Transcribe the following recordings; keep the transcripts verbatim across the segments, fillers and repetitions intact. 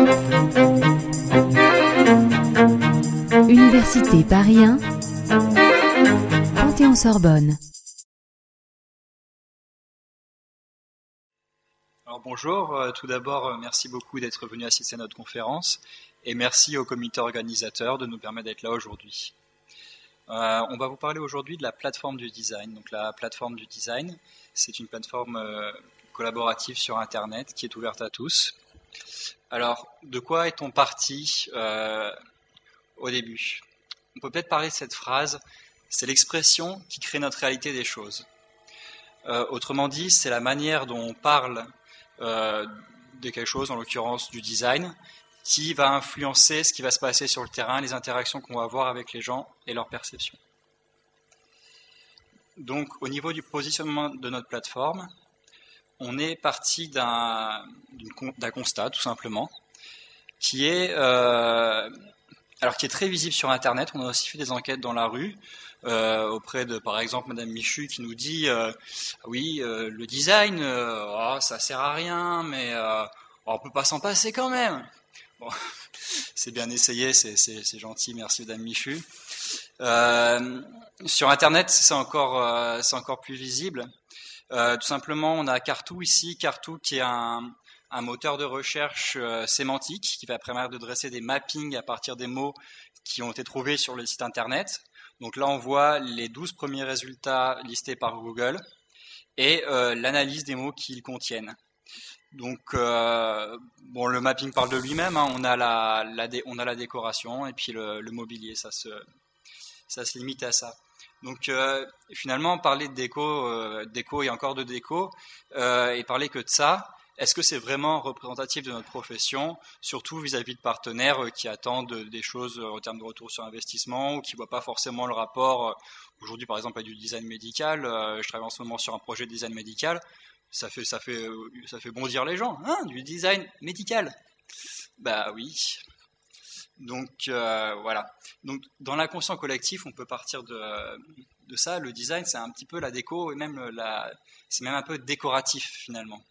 Université Paris un, Panthéon-Sorbonne. Alors bonjour, euh, tout d'abord euh, merci beaucoup d'être venu assister à notre conférence et merci au comité organisateur de nous permettre d'être là aujourd'hui. Euh, on va vous parler aujourd'hui de la plateforme du design. Donc la plateforme du design, c'est une plateforme euh, collaborative sur Internet qui est ouverte à tous. Alors, de quoi est-on parti euh, au début ? On peut peut-être parler de cette phrase, c'est l'expression qui crée notre réalité des choses. Euh, autrement dit, c'est la manière dont on parle euh, de quelque chose, en l'occurrence du design, qui va influencer ce qui va se passer sur le terrain, les interactions qu'on va avoir avec les gens et leur perception. Donc, au niveau du positionnement de notre plateforme, on est parti d'un, d'un constat, tout simplement, qui est, euh, alors qui est très visible sur Internet. On a aussi fait des enquêtes dans la rue, euh, auprès de, par exemple, Madame Michu, qui nous dit euh, « Oui, euh, le design, euh, oh, ça sert à rien, mais euh, oh, on peut pas s'en passer quand même !» Bon, c'est bien essayé, c'est, c'est, c'est gentil, merci Madame Michu. Euh, sur Internet, c'est encore, euh, c'est encore plus visible. Euh, tout simplement, on a Cartoo ici, Cartoo qui est un, un moteur de recherche euh, sémantique qui va permettre de dresser des mappings à partir des mots qui ont été trouvés sur le site Internet. Donc là, on voit les douze premiers résultats listés par Google et euh, l'analyse des mots qu'ils contiennent. Donc, euh, bon, le mapping parle de lui-même. Hein, on a la, la dé, on a la décoration et puis le, le mobilier. Ça se, ça se limite à ça. Donc, euh, finalement, parler de déco, euh, déco et encore de déco, euh, et parler que de ça, est-ce que c'est vraiment représentatif de notre profession, surtout vis-à-vis de partenaires euh, qui attendent des choses en termes de retour sur investissement ou qui ne voient pas forcément le rapport. Aujourd'hui, par exemple, avec du design médical, euh, je travaille en ce moment sur un projet de design médical. Ça fait, ça fait, ça fait bondir les gens, hein, du design médical. Bah oui. Donc euh, voilà. Donc dans l'inconscient collectif, on peut partir de, de ça. Le design, c'est un petit peu la déco et même la, c'est même un peu décoratif finalement.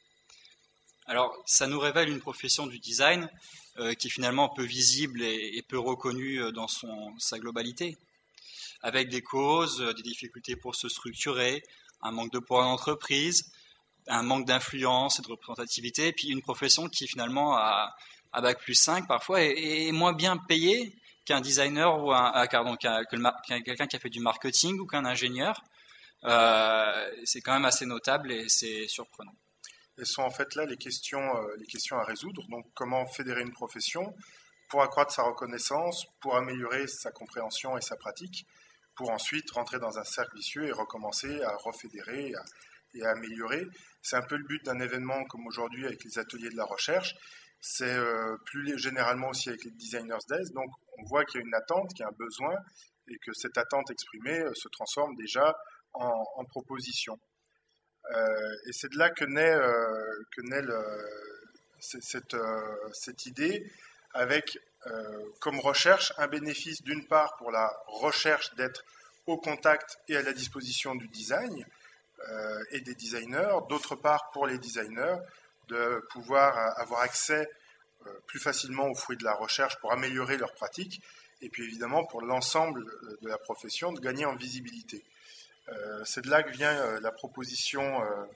Alors ça nous révèle une profession du design euh, qui est finalement peu visible et, et peu reconnue dans son, sa globalité, avec des causes, des difficultés pour se structurer, un manque de poids d'entreprise, un manque d'influence et de représentativité, et puis une profession qui finalement a, à bac plus cinq parfois est, est moins bien payée qu'un designer ou un, ah, pardon, qu'un, que le, qu'un, quelqu'un qui a fait du marketing ou qu'un ingénieur. Euh, c'est quand même assez notable et c'est surprenant. Et sont en fait là les questions, euh, les questions à résoudre. Donc comment fédérer une profession pour accroître sa reconnaissance, pour améliorer sa compréhension et sa pratique, pour ensuite rentrer dans un cercle vicieux et recommencer à refédérer et à, et à améliorer. C'est un peu le but d'un événement comme aujourd'hui avec les ateliers de la recherche. C'est euh, plus généralement aussi avec les Designers Days. Donc on voit qu'il y a une attente, qu'il y a un besoin et que cette attente exprimée euh, se transforme déjà en, en proposition. Euh, et c'est de là que naît, euh, que naît le, cette, euh, cette idée avec euh, comme recherche un bénéfice d'une part pour la recherche d'être au contact et à la disposition du design euh, et des designers, d'autre part pour les designers de pouvoir avoir accès euh, plus facilement aux fruits de la recherche pour améliorer leur pratique et puis évidemment pour l'ensemble de la profession de gagner en visibilité. Euh, c'est de là que vient euh, la proposition euh,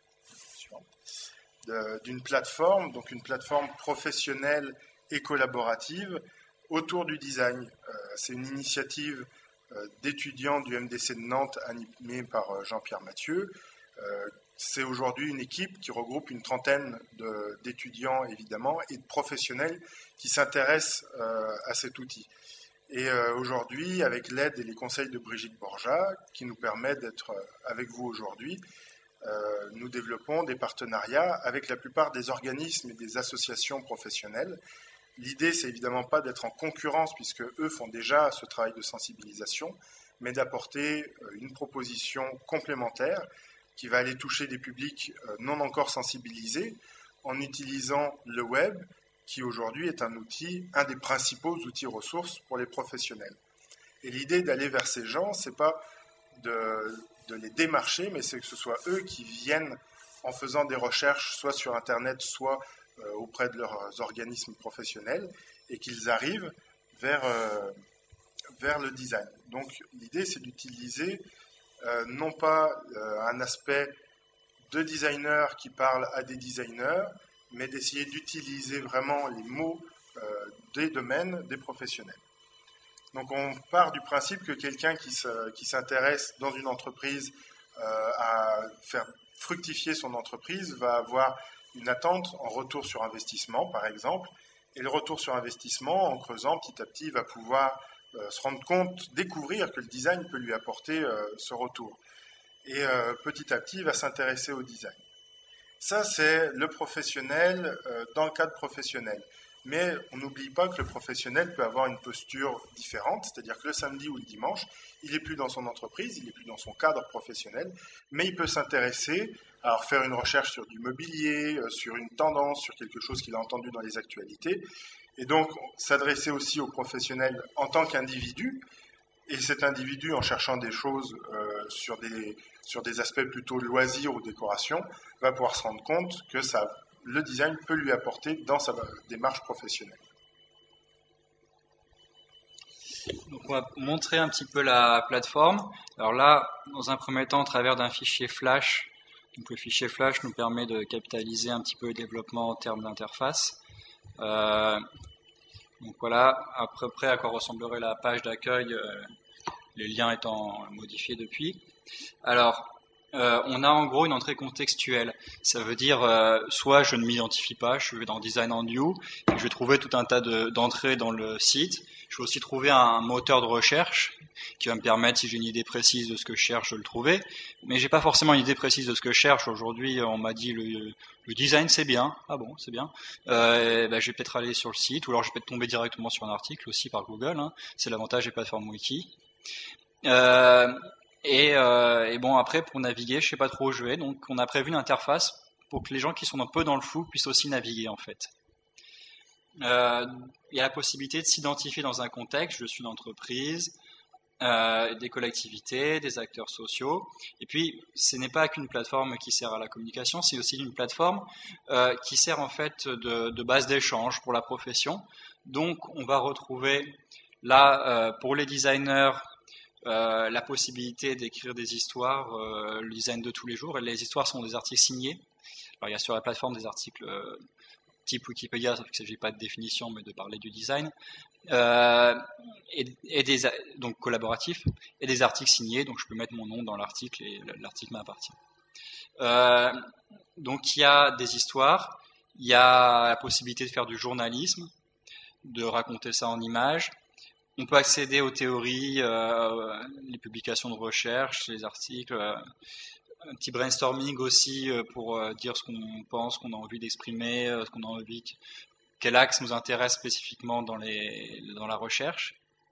de, d'une plateforme, donc une plateforme professionnelle et collaborative autour du design. Euh, c'est une initiative euh, d'étudiants du M D C de Nantes animée par euh, Jean-Pierre Mathieu. Euh, c'est aujourd'hui une équipe qui regroupe une trentaine de, d'étudiants évidemment et de professionnels qui s'intéressent euh, à cet outil. Et euh, aujourd'hui, avec l'aide et les conseils de Brigitte Borja, qui nous permet d'être euh, avec vous aujourd'hui, euh, nous développons des partenariats avec la plupart des organismes et des associations professionnelles. L'idée, c'est évidemment pas d'être en concurrence, puisque eux font déjà ce travail de sensibilisation, mais d'apporter euh, une proposition complémentaire qui va aller toucher des publics euh, non encore sensibilisés en utilisant le web, qui aujourd'hui est un outil, un des principaux outils ressources pour les professionnels. Et l'idée d'aller vers ces gens, c'est pas de, de les démarcher, mais c'est que ce soit eux qui viennent en faisant des recherches, soit sur Internet, soit euh, auprès de leurs organismes professionnels et qu'ils arrivent vers, euh, vers le design. Donc l'idée, c'est d'utiliser euh, non pas euh, un aspect de designer qui parle à des designers, mais d'essayer d'utiliser vraiment les mots euh, des domaines des professionnels. Donc on part du principe que quelqu'un qui, se, qui s'intéresse dans une entreprise euh, à faire fructifier son entreprise va avoir une attente en retour sur investissement, par exemple, et le retour sur investissement, en creusant petit à petit, va pouvoir euh, se rendre compte, découvrir que le design peut lui apporter euh, ce retour. Et euh, petit à petit, il va s'intéresser au design. Ça, c'est le professionnel euh, dans le cadre professionnel. Mais on n'oublie pas que le professionnel peut avoir une posture différente, c'est-à-dire que le samedi ou le dimanche, il n'est plus dans son entreprise, il n'est plus dans son cadre professionnel, mais il peut s'intéresser à faire une recherche sur du mobilier, sur une tendance, sur quelque chose qu'il a entendu dans les actualités, et donc s'adresser aussi aux professionnels en tant qu'individu, et cet individu, en cherchant des choses euh, sur, des, sur des aspects plutôt loisirs ou décoration, va pouvoir se rendre compte que ça le design peut lui apporter dans sa démarche professionnelle. Donc on va montrer un petit peu la plateforme. Alors là, dans un premier temps, au travers d'un fichier Flash, donc le fichier Flash nous permet de capitaliser un petit peu le développement en termes d'interface. Euh, donc voilà, à peu près à quoi ressemblerait la page d'accueil, euh, les liens étant modifiés depuis. Alors, Euh, on a en gros une entrée contextuelle. Ça veut dire euh, soit je ne m'identifie pas, je vais dans Design and New, et je vais trouver tout un tas de, d'entrées dans le site. Je vais aussi trouver un moteur de recherche qui va me permettre, si j'ai une idée précise de ce que je cherche, de le trouver. Mais j'ai pas forcément une idée précise de ce que je cherche. Aujourd'hui, on m'a dit le, le design c'est bien. Ah bon, c'est bien. Euh, ben, je vais peut-être aller sur le site, ou alors je vais peut-être tomber directement sur un article aussi par Google. Hein. C'est l'avantage des plateformes wiki. Euh, Et, euh, et bon, après, pour naviguer, je sais pas trop où je vais, donc on a prévu une interface pour que les gens qui sont un peu dans le flou puissent aussi naviguer, en fait. Euh, il y a la possibilité de s'identifier dans un contexte, je suis une entreprise, euh, des collectivités, des acteurs sociaux, et puis ce n'est pas qu'une plateforme qui sert à la communication, c'est aussi une plateforme euh, qui sert en fait de, de base d'échange pour la profession. Donc on va retrouver là, euh, pour les designers, Euh, la possibilité d'écrire des histoires, euh, le design de tous les jours. Et les histoires sont des articles signés. Alors, il y a sur la plateforme des articles euh, type Wikipédia, sauf qu'il ne s'agit pas de définition, mais de parler du design, euh, et, et des, donc collaboratifs, et des articles signés, donc je peux mettre mon nom dans l'article et l'article m'appartient. Euh, donc il y a des histoires, il y a la possibilité de faire du journalisme, de raconter ça en images. On peut accéder aux théories, euh, les publications de recherche, les articles, euh, un petit brainstorming aussi euh, pour euh, dire ce qu'on pense, qu'on a envie d'exprimer, euh, ce qu'on a envie, quel axe nous intéresse spécifiquement dans, les, dans la recherche.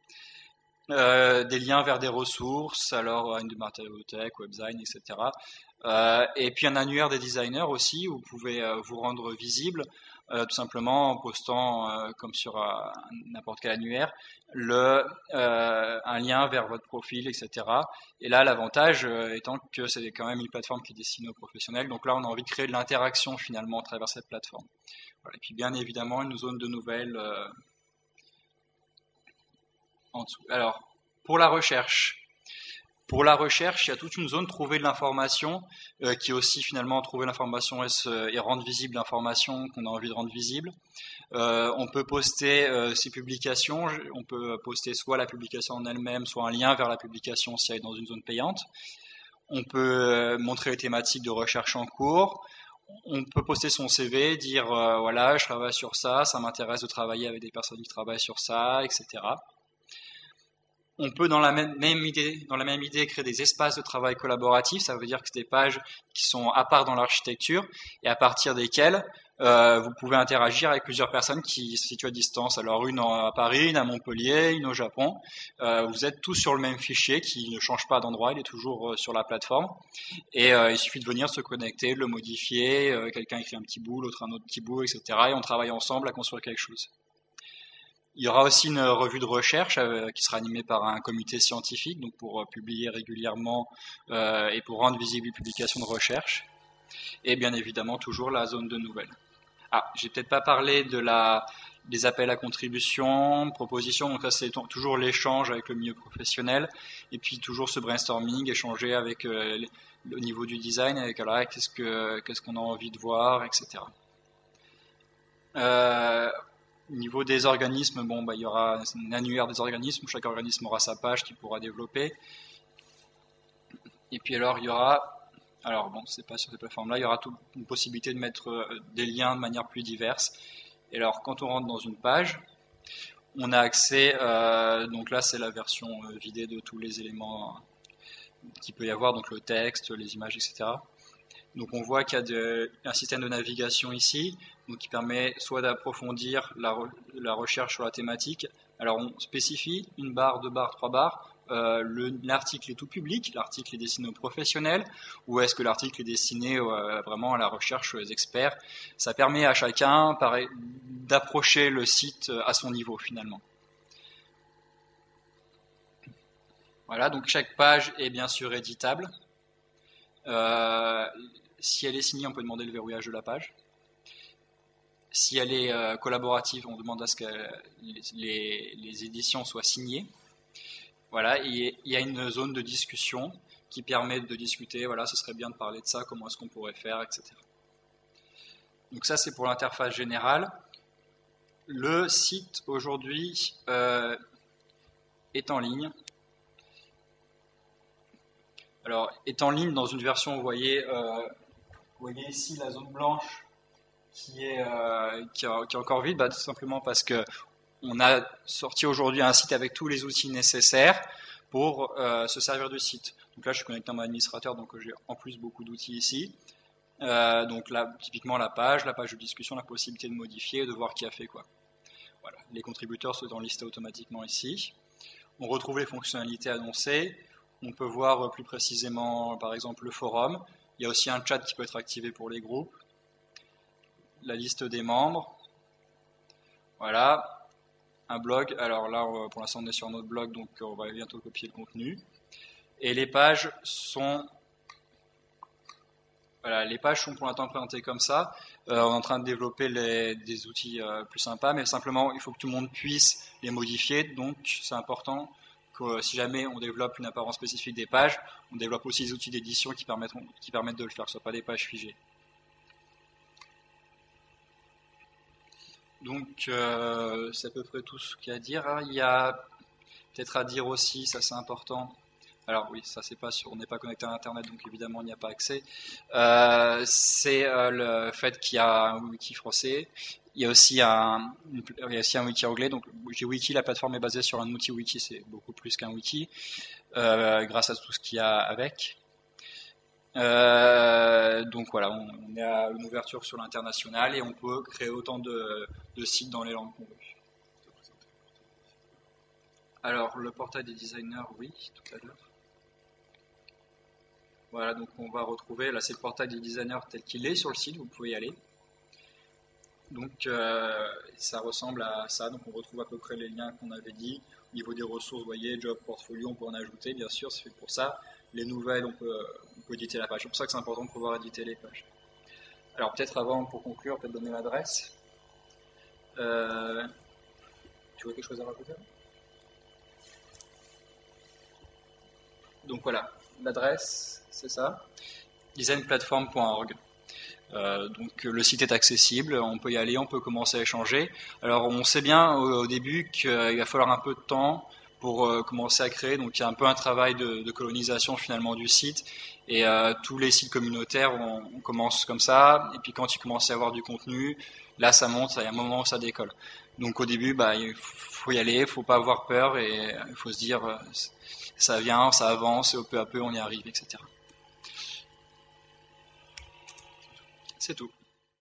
Euh, des liens vers des ressources, alors une bibliothèque, WebZine, et cetera. Euh, et puis un annuaire des designers aussi, où vous pouvez euh, vous rendre visible, euh, tout simplement en postant, euh, comme sur euh, n'importe quel annuaire, le, euh, un lien vers votre profil, et cetera. Et là, l'avantage euh, étant que c'est quand même une plateforme qui est destinée aux professionnels. Donc là, on a envie de créer de l'interaction finalement à travers cette plateforme. Voilà. Et puis bien évidemment, une zone de nouvelles euh, en dessous. Alors, pour la recherche. Pour la recherche, il y a toute une zone trouver de l'information, euh, qui est aussi finalement trouver l'information et, se, et rendre visible l'information qu'on a envie de rendre visible. Euh, on peut poster euh, ses publications, on peut poster soit la publication en elle-même, soit un lien vers la publication si elle est dans une zone payante. On peut euh, montrer les thématiques de recherche en cours. On peut poster son C V, dire euh, voilà, je travaille sur ça, ça m'intéresse de travailler avec des personnes qui travaillent sur ça, et cetera. On peut dans la même, même idée, dans la même idée créer des espaces de travail collaboratif, ça veut dire que c'est des pages qui sont à part dans l'architecture et à partir desquelles euh, vous pouvez interagir avec plusieurs personnes qui se situent à distance. Alors une à Paris, une à Montpellier, une au Japon. Euh, vous êtes tous sur le même fichier qui ne change pas d'endroit, il est toujours euh, sur la plateforme. Et euh, il suffit de venir se connecter, de le modifier, euh, quelqu'un écrit un petit bout, l'autre un autre petit bout, et cetera. Et on travaille ensemble à construire quelque chose. Il y aura aussi une revue de recherche euh, qui sera animée par un comité scientifique, donc pour euh, publier régulièrement euh, et pour rendre visible les publications de recherche. Et bien évidemment toujours la zone de nouvelles. Ah, j'ai peut-être pas parlé de la, des appels à contribution, propositions. Donc là, c'est toujours l'échange avec le milieu professionnel, et puis toujours ce brainstorming, échanger avec euh, les, au niveau du design, avec alors, qu'est-ce que qu'est-ce qu'on a envie de voir, et cetera. Euh, au niveau des organismes, bon, bah, il y aura un annuaire des organismes. Chaque organisme aura sa page qu'il pourra développer. Et puis alors, il y aura Alors bon, c'est pas sur ces plateformes-là, il y aura toute une possibilité de mettre des liens de manière plus diverse. Et alors, quand on rentre dans une page, on a accès, euh, donc là c'est la version vidée de tous les éléments qu'il peut y avoir, donc le texte, les images, et cetera. Donc on voit qu'il y a de, un système de navigation ici, donc qui permet soit d'approfondir la, re, la recherche sur la thématique. Alors on spécifie une barre, deux barres, trois barres. Euh, le, l'article est tout public, l'article est destiné aux professionnels, ou est-ce que l'article est destiné euh, vraiment à la recherche, aux experts? Ça permet à chacun pareil, d'approcher le site à son niveau finalement. Voilà, donc chaque page est bien sûr éditable. Euh, si elle est signée, on peut demander le verrouillage de la page. Si elle est euh, collaborative, on demande à ce que les, les éditions soient signées. Voilà, il y a une zone de discussion qui permet de discuter, voilà, ce serait bien de parler de ça, comment est-ce qu'on pourrait faire, et cetera. Donc ça, c'est pour l'interface générale. Le site, aujourd'hui, euh, est en ligne. Alors, est en ligne dans une version, vous voyez, euh, vous voyez ici la zone blanche qui est, euh, qui, est, qui est encore vide, bah, tout simplement parce que on a sorti aujourd'hui un site avec tous les outils nécessaires pour euh, se servir du site. Donc là, je suis connecté à mon administrateur, donc j'ai en plus beaucoup d'outils ici. Euh, donc là, typiquement la page, la page de discussion, la possibilité de modifier et de voir qui a fait quoi. Voilà. Les contributeurs sont listés automatiquement ici. On retrouve les fonctionnalités annoncées. On peut voir plus précisément, par exemple, le forum. Il y a aussi un chat qui peut être activé pour les groupes. La liste des membres. Voilà. Un blog, alors là pour l'instant on est sur notre blog, donc on va bientôt copier le contenu. Et les pages sont, voilà, les pages sont pour l'instant présentées comme ça. Euh, on est en train de développer les, des outils euh, plus sympas, mais simplement il faut que tout le monde puisse les modifier, donc c'est important que euh, si jamais on développe une apparence spécifique des pages, on développe aussi des outils d'édition qui permettent, qui permettent de le faire, ce ne sont pas des pages figées. Donc, euh, c'est à peu près tout ce qu'il y a à dire. Il y a peut-être à dire aussi, ça c'est important. Alors oui, ça c'est pas sûr, on n'est pas connecté à Internet, donc évidemment il n'y a pas accès. Euh, c'est euh, le fait qu'il y a un wiki français. Il y a aussi un, il y a aussi un wiki anglais. Donc Wiki, la plateforme est basée sur un outil wiki, c'est beaucoup plus qu'un wiki, euh, grâce à tout ce qu'il y a avec. Euh, donc voilà, on, on est à une ouverture sur l'international et on peut créer autant de, de sites dans les langues qu'on veut. Alors le portail des designers, oui, tout à l'heure. Voilà, donc on va retrouver, là c'est le portail des designers tel qu'il est sur le site, vous pouvez y aller. Donc euh, ça ressemble à ça, donc on retrouve à peu près les liens qu'on avait dit. Au niveau des ressources, vous voyez, job, portfolio, on peut en ajouter, bien sûr, c'est fait pour ça. Les nouvelles, on peut, on peut éditer la page. C'est pour ça que c'est important de pouvoir éditer les pages. Alors peut-être avant, pour conclure, peut-être donner l'adresse. Euh, tu vois quelque chose à rajouter ? Donc voilà, l'adresse, c'est ça, design platform point org. Euh, donc le site est accessible, on peut y aller, on peut commencer à échanger. Alors on sait bien au, au début qu'il va falloir un peu de temps pour euh, commencer à créer, donc il y a un peu un travail de, de colonisation finalement du site, et euh, tous les sites communautaires, on, on commence comme ça, et puis quand il commence à y avoir du contenu, là ça monte, il y a un moment où ça décolle. Donc au début, bah, il faut y aller, il ne faut pas avoir peur, et il faut se dire, euh, ça vient, ça avance, et peu à peu on y arrive, et cetera. C'est tout.